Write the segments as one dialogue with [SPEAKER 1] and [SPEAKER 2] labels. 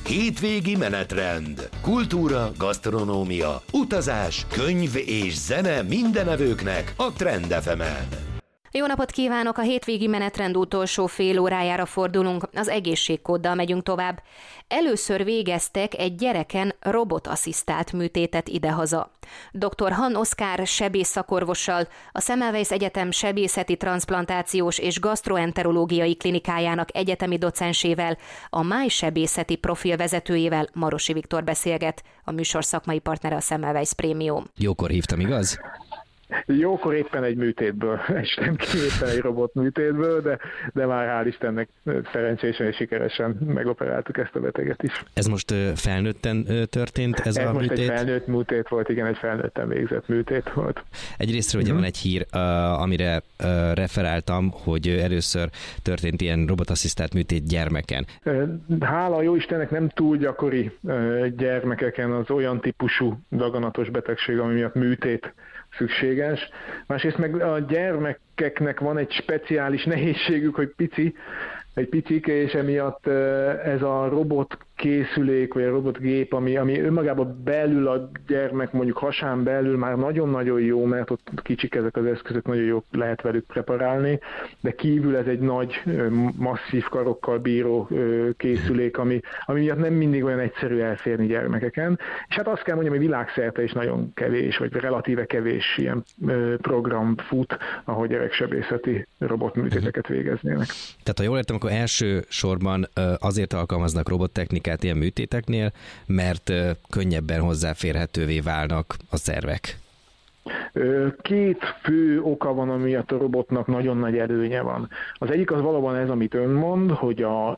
[SPEAKER 1] Hétvégi menetrend. Kultúra, gasztronómia, utazás, könyv és zene mindenevőknek a Trend FM-en.
[SPEAKER 2] Jó napot kívánok! A hétvégi menetrend utolsó fél órájára fordulunk, az egészségkóddal megyünk tovább. Először végeztek egy gyereken robotasszisztált műtétet idehaza. Dr. Han Oszkár sebész-szakorvossal, a Semmelweis Egyetem sebészeti transzplantációs és gasztroenterológiai klinikájának egyetemi docensével, a májsebészeti profil vezetőjével, Marosi Viktor beszélget, a műsor szakmai partnere a Semmelweis Prémium.
[SPEAKER 3] Jókor hívtam, igaz?
[SPEAKER 4] Jókor éppen egy műtétből, és nem ki éppen egy robot műtétből, de már hál' Istennek szerencsésen és sikeresen megoperáltuk ezt a beteget is.
[SPEAKER 3] Ez most felnőtten történt ez a
[SPEAKER 4] most
[SPEAKER 3] műtét?
[SPEAKER 4] Egy felnőtt műtét volt, igen, egy felnőtten végzett műtét volt.
[SPEAKER 3] Egyrésztről ugye van egy hír, amire referáltam, hogy először történt ilyen robotasszisztált műtét gyermeken.
[SPEAKER 4] Hála jó Istennek nem túl gyakori gyermekeken az olyan típusú daganatos betegség, ami miatt műtét szükséges. Másrészt meg a gyermekeknek van egy speciális nehézségük, hogy egy picik, és emiatt ez a robotkészülék, vagy a robotgép, ami önmagában belül a gyermek mondjuk hasán belül már nagyon-nagyon jó, mert ott kicsik ezek az eszközök, nagyon jó lehet velük preparálni, de kívül ez egy nagy, masszív karokkal bíró készülék, ami miatt nem mindig olyan egyszerű elférni gyermekeken. És hát azt kell mondjam, hogy világszerte is nagyon kevés, vagy relatíve kevés ilyen program fut, ahol gyereksebészeti robotműtéteket végeznének.
[SPEAKER 3] Tehát ha jól értem, akkor első sorban azért alkalmaznak robottechnikát ilyen műtéteknél, mert könnyebben hozzáférhetővé válnak a szervek.
[SPEAKER 4] Két fő oka van, amiatt a robotnak nagyon nagy előnye van. Az egyik az valóban ez, amit ön mond, hogy a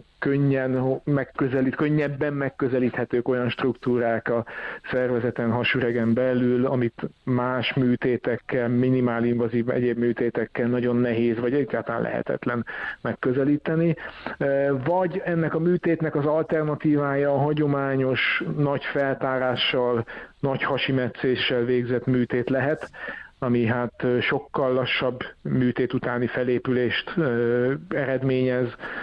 [SPEAKER 4] könnyebben megközelíthetők olyan struktúrák a szervezeten, hasüregen belül, amit más műtétekkel, minimálinvazív egyéb műtétekkel nagyon nehéz, vagy egyáltalán lehetetlen megközelíteni. Vagy ennek a műtétnek az alternatívája a hagyományos nagy feltárással, nagy hasimetszéssel végzett műtét lehet, ami hát sokkal lassabb műtét utáni felépülést eredményez,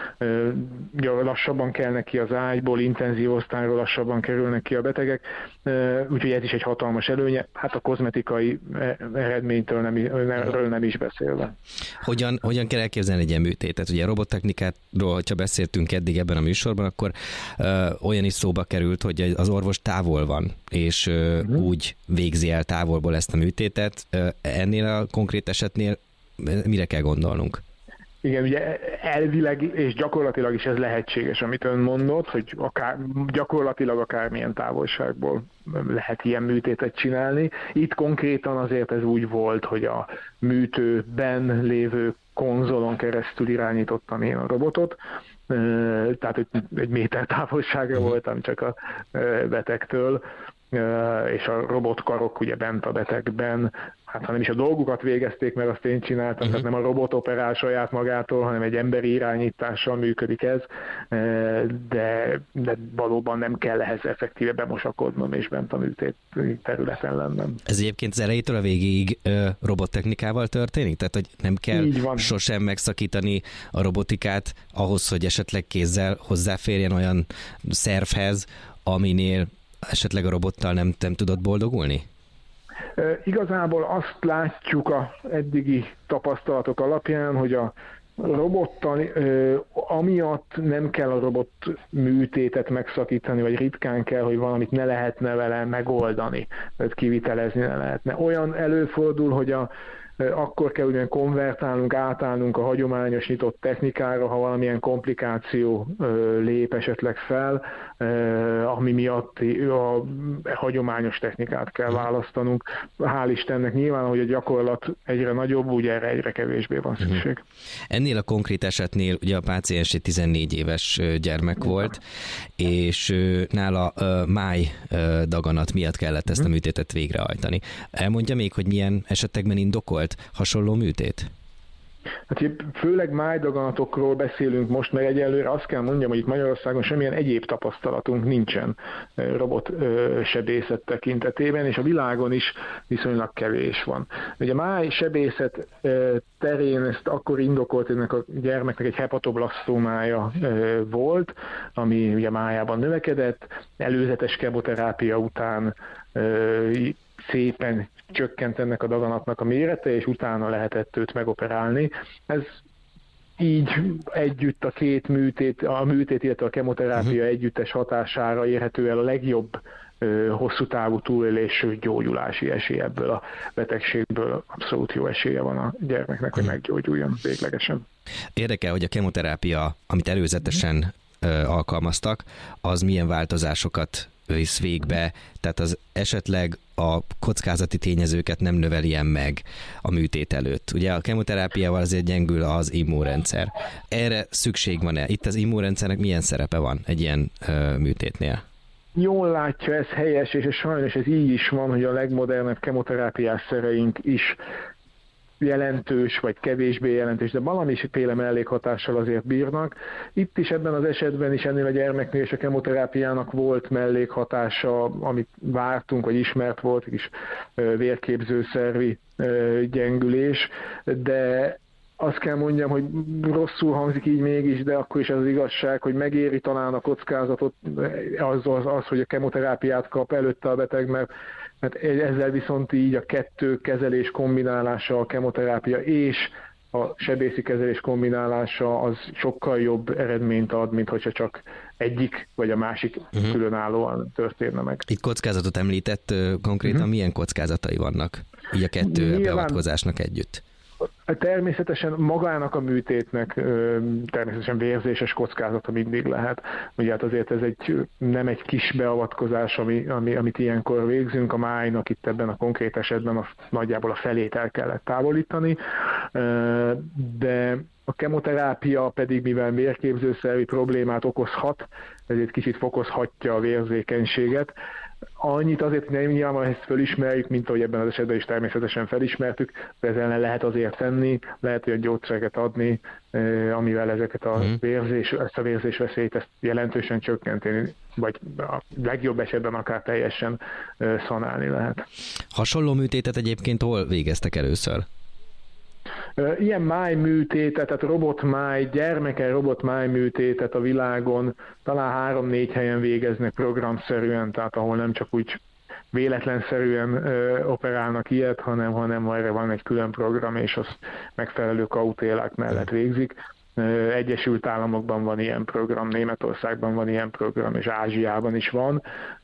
[SPEAKER 4] lassabban kelnek ki az ágyból, intenzív osztályról lassabban kerülnek ki a betegek, úgyhogy ez is egy hatalmas előnye, hát a kozmetikai eredménytől nem is beszélve.
[SPEAKER 3] Hogyan kell elképzelni egy ilyen műtétet? Ugye a robottechnikátról, hogyha beszéltünk eddig ebben a műsorban, akkor olyan is szóba került, hogy az orvos távol van, és úgy végzi el távolból ezt a műtétet. Ennél a konkrét esetnél mire kell gondolnunk?
[SPEAKER 4] Igen, ugye elvileg és gyakorlatilag is ez lehetséges, amit ön mondott, hogy gyakorlatilag akármilyen távolságból lehet ilyen műtétet csinálni. Itt konkrétan azért ez úgy volt, hogy a műtőben lévő konzolon keresztül irányítottam én a robotot, tehát egy méter távolságra voltam csak a betegtől, és a robotkarok ugye bent a betegben, hát ha nem is a dolgukat végezték, mert azt én csináltam, tehát nem a robot operál saját magától, hanem egy emberi irányítással működik ez, de valóban nem kell ehhez effektíve bemosakodnom és bent a műtét területen lennem.
[SPEAKER 3] Ez egyébként az elejétől a végéig robottechnikával történik? Tehát, hogy nem kell sosem megszakítani a robotikát ahhoz, hogy esetleg kézzel hozzáférjen olyan szervhez, aminél esetleg a robottal nem tudod boldogulni?
[SPEAKER 4] Igazából azt látjuk az eddigi tapasztalatok alapján, hogy a robottal amiatt nem kell a robot műtétet megszakítani, vagy ritkán kell, hogy valamit ne lehetne vele megoldani, vagy kivitelezni ne lehetne. Olyan előfordul, hogy akkor kell ugyan konvertálnunk, átállnunk a hagyományos nyitott technikára, ha valamilyen komplikáció lép esetleg fel, ami miatt a hagyományos technikát kell választanunk. Hál' Istennek nyilván, hogy a gyakorlat egyre nagyobb, úgy erre egyre kevésbé van szükség.
[SPEAKER 3] Ennél a konkrét esetnél ugye a páciens egy 14 éves gyermek volt, és nála máj daganat miatt kellett ezt a műtétet végrehajtani. Elmondja még, hogy milyen esetekben indokolt hasonló műtét?
[SPEAKER 4] Hát főleg májdaganatokról beszélünk most, meg egyelőre azt kell mondjam, hogy itt Magyarországon semmilyen egyéb tapasztalatunk nincsen robotsebészet tekintetében, és a világon is viszonylag kevés van. Ugye a májsebészet terén ezt akkor indokolt, ennek a gyermeknek egy hepatoblasztómája volt, ami ugye májában növekedett, előzetes kemoterápia után szépen csökkent ennek a daganatnak a mérete, és utána lehetett őt megoperálni. Ez így együtt a két műtét, illetve a kemoterápia együttes hatására érhető el a legjobb hosszú távú túlélés, gyógyulási esély ebből a betegségből. Abszolút jó esélye van a gyermeknek, hogy meggyógyuljon véglegesen.
[SPEAKER 3] Érdekel, hogy a kemoterápia, amit előzetesen alkalmaztak, az milyen változásokat visz végbe, tehát az esetleg a kockázati tényezőket nem növeli meg a műtét előtt. Ugye a kemoterápiával azért gyengül az immunrendszer. Erre szükség van-e? Itt az immunrendszernek milyen szerepe van egy ilyen műtétnél?
[SPEAKER 4] Jól látja, ez helyes, és sajnos ez így is van, hogy a legmodernebb kemoterápiás szereink is jelentős, vagy kevésbé jelentős, de valamiféle mellékhatással azért bírnak. Itt is ebben az esetben is ennél a gyermeknél és a kemoterápiának volt mellékhatása, amit vártunk, vagy ismert volt, is vérképzőszervi gyengülés, de azt kell mondjam, hogy rosszul hangzik így mégis, de akkor is az igazság, hogy megéri talán a kockázatot az, hogy a kemoterápiát kap előtte a beteg, mert ezzel viszont így a kettő kezelés kombinálása, a kemoterápia és a sebészi kezelés kombinálása az sokkal jobb eredményt ad, mint hogyha csak egyik vagy a másik különállóan történne meg.
[SPEAKER 3] Itt kockázatot említett, konkrétan milyen kockázatai vannak így a kettő beavatkozásnak együtt?
[SPEAKER 4] Természetesen magának a műtétnek természetesen vérzéses kockázata mindig lehet. Ugye hát azért ez nem egy kis beavatkozás, amit ilyenkor végzünk. A májnak itt ebben a konkrét esetben nagyjából a felét el kellett távolítani, de a kemoterápia pedig, mivel vérképzőszervi problémát okozhat, ezért kicsit fokozhatja a vérzékenységet. Annyit azért nyilván ezt felismerjük, mint ahogy ebben az esetben is természetesen felismertük, de ezzel ellen lehet azért tenni, lehet olyan gyógyszereket adni, amivel ezeket ezt a vérzésveszélyt ezt jelentősen csökkenteni, vagy a legjobb esetben akár teljesen szanálni lehet.
[SPEAKER 3] Hasonló műtétet egyébként hol végeztek először?
[SPEAKER 4] Ilyen májműtétet, tehát robotmáj, gyermeken robotmájműtétet a világon talán 3-4 helyen végeznek programszerűen, tehát ahol nem csak úgy véletlenszerűen operálnak ilyet, hanem erre van egy külön program, és azt megfelelő kautélák mellett végzik. Egyesült Államokban van ilyen program, Németországban van ilyen program, és Ázsiában is van.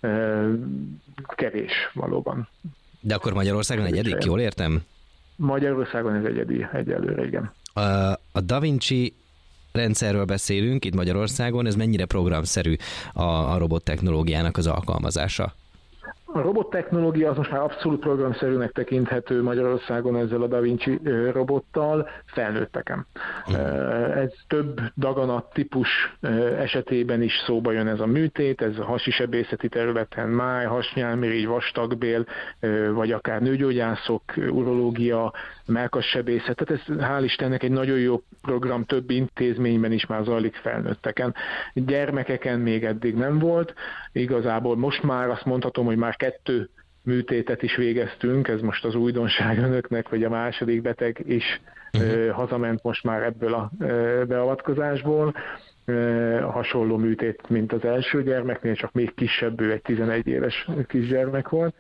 [SPEAKER 4] Kevés valóban.
[SPEAKER 3] De akkor Magyarországon egyedik, jól értem?
[SPEAKER 4] Magyarországon ez egyedi egyelőre, igen.
[SPEAKER 3] A Da Vinci rendszerről beszélünk itt Magyarországon, ez mennyire programszerű a robottechnológiának az alkalmazása?
[SPEAKER 4] A robottechnológia az most már abszolút programszerűnek tekinthető Magyarországon ezzel a Da Vinci robottal felnőtteken. Ez több daganat típus esetében is szóba jön ez a műtét, ez a hasi sebészeti területen máj, hasnyálmirigy, vastagbél, vagy akár nőgyógyászok, urológia, mellkassebészet. Tehát ez hál' Istennek egy nagyon jó program, több intézményben is már zajlik felnőtteken. Gyermekeken még eddig nem volt. Igazából most már azt mondhatom, hogy már 2 műtétet is végeztünk, ez most az újdonság önöknek, hogy a második beteg is hazament most már ebből a beavatkozásból. Hasonló műtét, mint az első gyermeknél, csak még kisebb, ő egy 11 éves kisgyermek volt.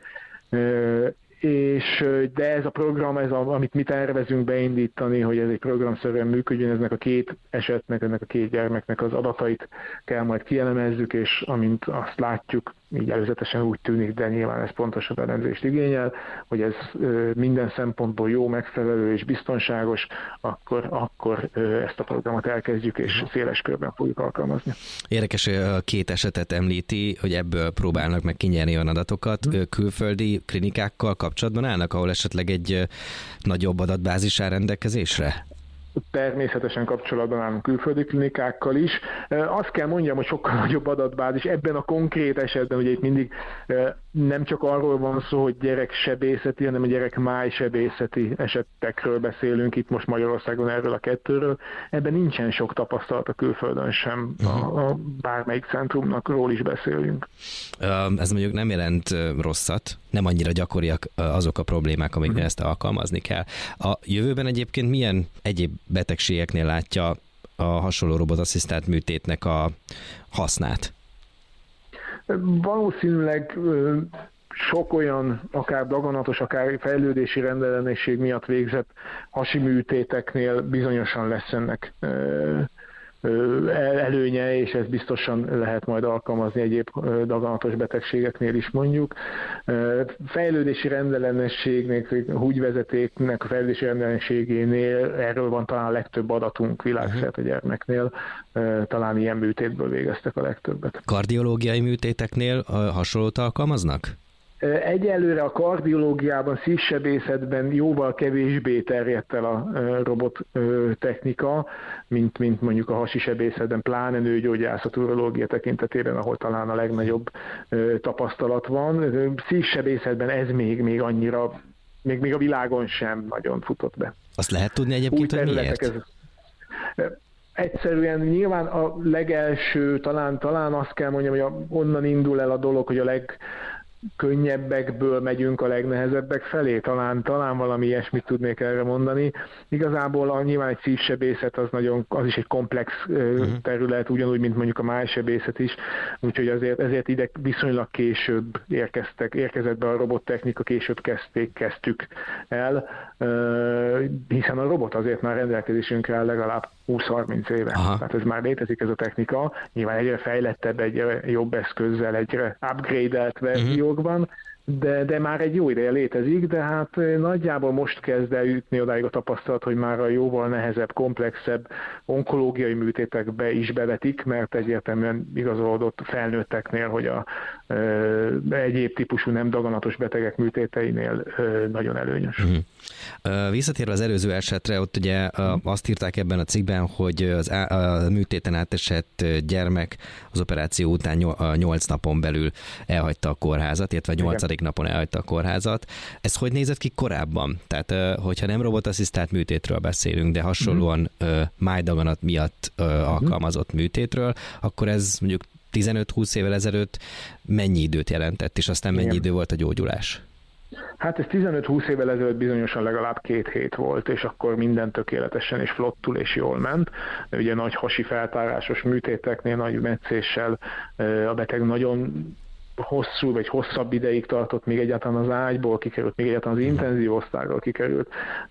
[SPEAKER 4] De ez a program, amit mi tervezünk beindítani, hogy ez egy programszerűen működjön, ennek a 2 esetnek, ennek a 2 gyermeknek az adatait kell majd kielemezzük, és amint azt látjuk, így előzetesen úgy tűnik, de nyilván ez pontosabb elemzést igényel, hogy ez minden szempontból jó, megfelelő és biztonságos, akkor ezt a programot elkezdjük, és széles körben fogjuk alkalmazni.
[SPEAKER 3] Érdekes, hogy a 2 esetet említi, hogy ebből próbálnak meg kinyerni olyan adatokat. Külföldi klinikákkal kapcsolatban állnak, ahol esetleg egy nagyobb adatbázis áll rendelkezésre?
[SPEAKER 4] természetesen kapcsolatban állunk külföldi klinikákkal is. Azt kell mondjam, hogy sokkal nagyobb adatbázis ebben a konkrét esetben, ugye itt mindig nem csak arról van szó, hogy gyereksebészeti, hanem a gyerekmájsebészeti esetekről beszélünk itt most Magyarországon erről a kettőről. Ebben nincsen sok tapasztalat a külföldön sem, a bármelyik centrumnakról is beszélünk.
[SPEAKER 3] Ez mondjuk nem jelent rosszat, nem annyira gyakoriak azok a problémák, amiknél ezt alkalmazni kell. A jövőben egyébként milyen egyéb betegségeknél látja a hasonló robotasszisztált műtétnek a hasznát?
[SPEAKER 4] Valószínűleg sok olyan, akár daganatos, akár fejlődési rendellenesség miatt végzett hasi műtéteknél bizonyosan lesz ennek előnye, és ez biztosan lehet majd alkalmazni egyéb daganatos betegségeknél is mondjuk. Fejlődési rendellenességnek, húgyvezetéknek a fejlődési rendellenességénél erről van talán a legtöbb adatunk világszerte a gyermeknél, talán ilyen műtétből végeztek a legtöbbet.
[SPEAKER 3] Kardiológiai műtéteknél hasonlót alkalmaznak?
[SPEAKER 4] Egyelőre a kardiológiában, szívsebészetben jóval kevésbé terjedt el a robot technika, mint mondjuk a hasi sebészetben, pláne nőgyógyászat, urológia tekintetében, ahol talán a legnagyobb tapasztalat van. Szívsebészetben ez még annyira, még a világon sem nagyon futott be.
[SPEAKER 3] Azt lehet tudni egyébként, hogy miért?
[SPEAKER 4] Egyszerűen nyilván a legelső, talán azt kell mondjam, hogy onnan indul el a dolog, hogy a könnyebbekből megyünk a legnehezebbek felé, talán valami ilyesmit tudnék erre mondani. Igazából nyilván egy szívsebészet az is egy komplex terület, ugyanúgy, mint mondjuk a májsebészet is, úgyhogy ezért ide viszonylag később érkezett be a robottechnika, később kezdtük el, hiszen a robot azért már rendelkezésünkre áll legalább 20-30 éve.
[SPEAKER 3] Aha.
[SPEAKER 4] Tehát ez már létezik ez a technika, nyilván egyre fejlettebb, egyre jobb eszközzel, egyre upgrade-elt verziókban, de már egy jó ideje létezik, de hát nagyjából most kezd el jutni odáig a tapasztalat, hogy már a jóval nehezebb, komplexebb onkológiai műtétekbe is bevetik, mert egyértelműen igazolódott felnőtteknél, hogy a egyéb típusú nem daganatos betegek műtéteinél nagyon előnyös.
[SPEAKER 3] Visszatérve az előző esetre, ott ugye azt írták ebben a cikkben, hogy a műtéten átesett gyermek az operáció után 8 napon belül elhagyta a kórházat, illetve 8. napon elhagyta a kórházat. Ez hogy nézett ki korábban? Tehát, hogyha nem robotasszisztált műtétről beszélünk, de hasonlóan májdaganat miatt alkalmazott műtétről, akkor ez mondjuk 15-20 évvel ezelőtt mennyi időt jelentett, és aztán mennyi idő volt a gyógyulás?
[SPEAKER 4] Hát ez 15-20 évvel ezelőtt bizonyosan legalább 2 hét volt, és akkor minden tökéletesen és flottul és jól ment. Ugye nagy hasi feltárásos műtéteknél, nagy metszéssel a beteg nagyon hosszú vagy hosszabb ideig tartott, még egyáltalán az ágyból kikerült, még egyáltalán az intenzív osztályról kikerült,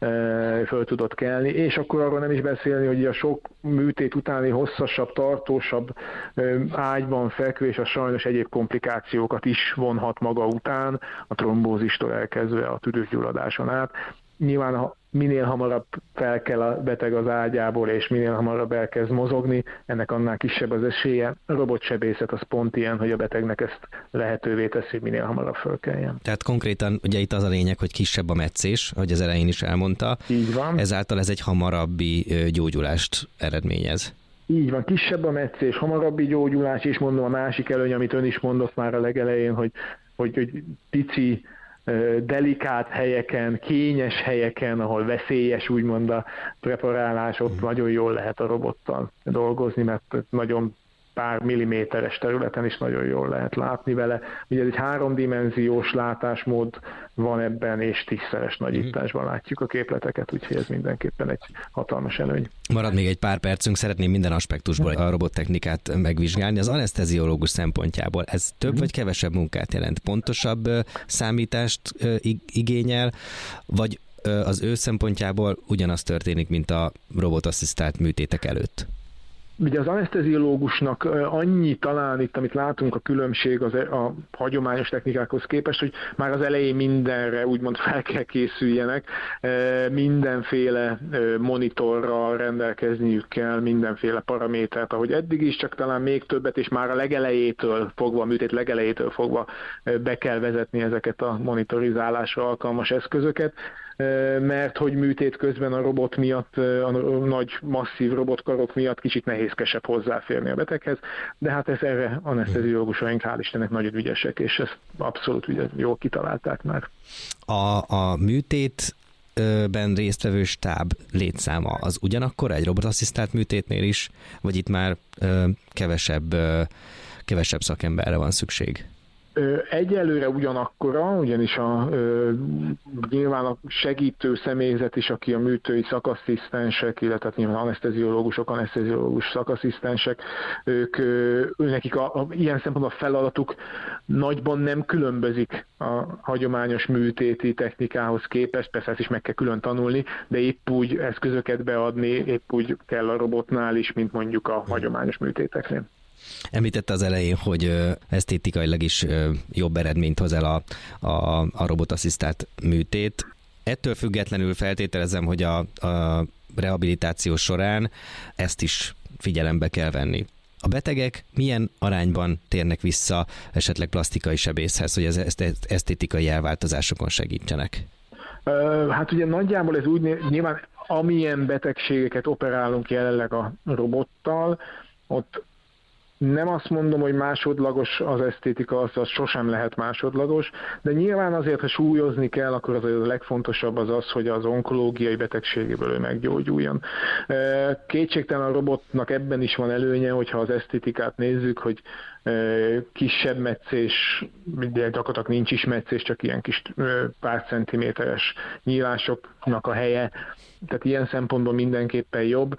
[SPEAKER 4] föl tudott kelni, és akkor arról nem is beszélni, hogy a sok műtét utáni hosszasabb, tartósabb ágyban fekvés a sajnos egyéb komplikációkat is vonhat maga után, a trombózistól elkezdve a tüdőgyulladáson át. Nyilván minél hamarabb felkel a beteg az ágyából, és minél hamarabb elkezd mozogni, ennek annál kisebb az esélye. A robotsebészet az pont ilyen, hogy a betegnek ezt lehetővé teszi, hogy minél hamarabb fölkeljen.
[SPEAKER 3] Tehát konkrétan ugye itt az a lényeg, hogy kisebb a metszés, ahogy az elején is elmondta.
[SPEAKER 4] Így van.
[SPEAKER 3] Ezáltal ez egy hamarabbi gyógyulást eredményez.
[SPEAKER 4] Így van, kisebb a metszés, hamarabbi gyógyulás, és mondom a másik előny, amit ön is mondott már a legelején, hogy pici, delikát helyeken, kényes helyeken, ahol veszélyes úgymond a preparálás, ott nagyon jól lehet a robottal dolgozni, mert nagyon pár milliméteres területen is nagyon jól lehet látni vele. Ugye ez egy 3-dimenziós látásmód van ebben, és 10-szeres nagyításban látjuk a képleteket, úgyhogy ez mindenképpen egy hatalmas előny.
[SPEAKER 3] Marad még egy pár percünk, szeretném minden aspektusból a robottechnikát megvizsgálni. Az aneszteziológus szempontjából ez több vagy kevesebb munkát jelent? Pontosabb számítást igényel, vagy az ő szempontjából ugyanaz történik, mint a robotasszisztált műtétek előtt?
[SPEAKER 4] Ugye az aneszteziológusnak annyi talán itt, amit látunk, a különbség a hagyományos technikákhoz képest, hogy már az elején mindenre úgymond fel kell készüljenek, mindenféle monitorral rendelkezniük kell, mindenféle paramétert, ahogy eddig is, csak talán még többet, és már a legelejétől fogva, a műtét legelejétől fogva be kell vezetni ezeket a monitorizálásra alkalmas eszközöket. mert hogy műtét közben a robot miatt, a nagy masszív robotkarok miatt kicsit nehézkesebb hozzáférni a beteghez, de hát erre aneszteziológusaink hál' Istennek nagyon ügyesek, és ezt abszolút jól kitalálták már.
[SPEAKER 3] A műtétben résztvevő stáb létszáma az ugyanakkor egy robotasszisztált műtétnél is, vagy itt már kevesebb szakemberre van szükség?
[SPEAKER 4] Egyelőre ugyanakkora, ugyanis nyilván a segítő személyzet is, aki a műtői szakasszisztensek, illetve nyilván aneszteziológus szakasszisztensek, nekik ilyen szempontból a feladatuk nagyban nem különbözik a hagyományos műtéti technikához képest, persze ezt is meg kell külön tanulni, de épp úgy eszközöket beadni, épp úgy kell a robotnál is, mint mondjuk a hagyományos műtéteknél.
[SPEAKER 3] Említette az elején, hogy esztétikailag is jobb eredményt hoz el a robotasszisztált műtét. Ettől függetlenül feltételezem, hogy a rehabilitáció során ezt is figyelembe kell venni. A betegek milyen arányban térnek vissza esetleg plastikai sebészhez, hogy az esztétikai elváltozásokon segítsenek?
[SPEAKER 4] Hát ugye nagyjából ez úgy, nyilván amilyen betegségeket operálunk jelenleg a robottal, ott nem azt mondom, hogy másodlagos az esztétika, az sosem lehet másodlagos, de nyilván azért, ha súlyozni kell, akkor az a legfontosabb az, hogy az onkológiai betegségéből ő meggyógyuljon. Kétségtelen a robotnak ebben is van előnye, hogyha az esztétikát nézzük, hogy kisebb metszés, de gyakorlatilag nincs is metszés, csak ilyen kis pár centiméteres nyílásoknak a helye, tehát ilyen szempontból mindenképpen jobb,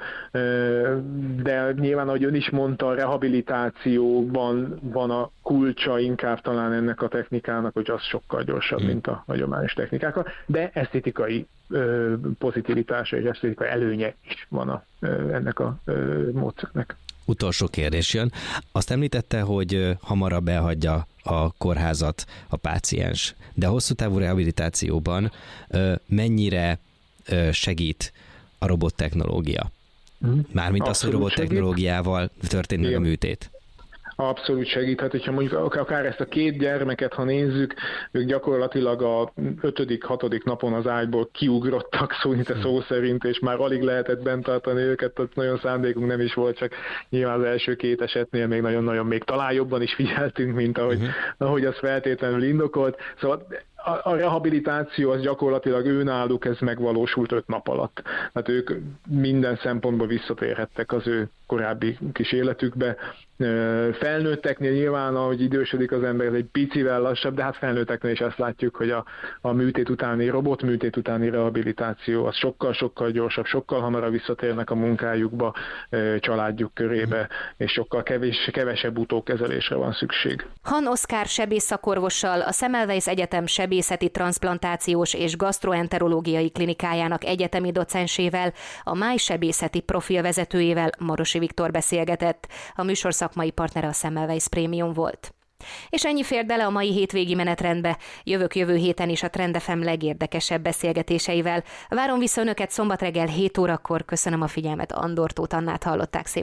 [SPEAKER 4] de nyilván, ahogy ön is mondta, a rehabilitációban van a kulcsa inkább talán ennek a technikának, hogy az sokkal gyorsabb, mint a hagyományos technikákkal, de esztétikai pozitivitása és esztétikai előnye is van ennek a módszernek.
[SPEAKER 3] Utolsó kérdés jön. Azt említette, hogy hamarabb elhagyja a kórházat a páciens, de a hosszú távú rehabilitációban mennyire segít a robottechnológia? Mármint az, hogy robottechnológiával történik meg a műtét.
[SPEAKER 4] Abszolút segíthet, hogyha mondjuk akár ezt a két gyermeket, ha nézzük, ők gyakorlatilag a 5.-6. napon az ágyból kiugrottak szó szerint, és már alig lehetett bent tartani őket, tehát nagyon szándékunk nem is volt, csak nyilván az első két esetnél még nagyon-nagyon még talán jobban is figyeltünk, mint ahogy az feltétlenül indokolt. Szóval a rehabilitáció az gyakorlatilag őnáluk ez megvalósult 5 nap alatt. Hát ők minden szempontból visszatérhettek az ő korábbi kis életükbe. Felnőtteknél nyilván, ahogy idősödik az ember, ez egy picivel lassabb, de hát felnőtteknél is ezt látjuk, hogy a műtét utáni, robotműtét utáni rehabilitáció az sokkal-sokkal gyorsabb, sokkal hamarabb visszatérnek a munkájukba, családjuk körébe, és sokkal kevesebb utókezelésre van szükség.
[SPEAKER 2] Han Oszkár sebészakorvossal, a Semmelweis Egyetem sebészeti transzplantációs és gasztroenterológiai klinikájának egyetemi docensével, a májsebészeti profilvezetőjével, Marosi Viktor beszélgetett. A műsor szakmai partnere a Semmelweis Prémium volt. És ennyi fér bele a mai hétvégi menetrendbe. Jövök jövő héten is a Trend FM legérdekesebb beszélgetéseivel. Várom vissza önöket szombat reggel 7 órakor. Köszönöm a figyelmet, Andor Tóth Annát hallották. Szép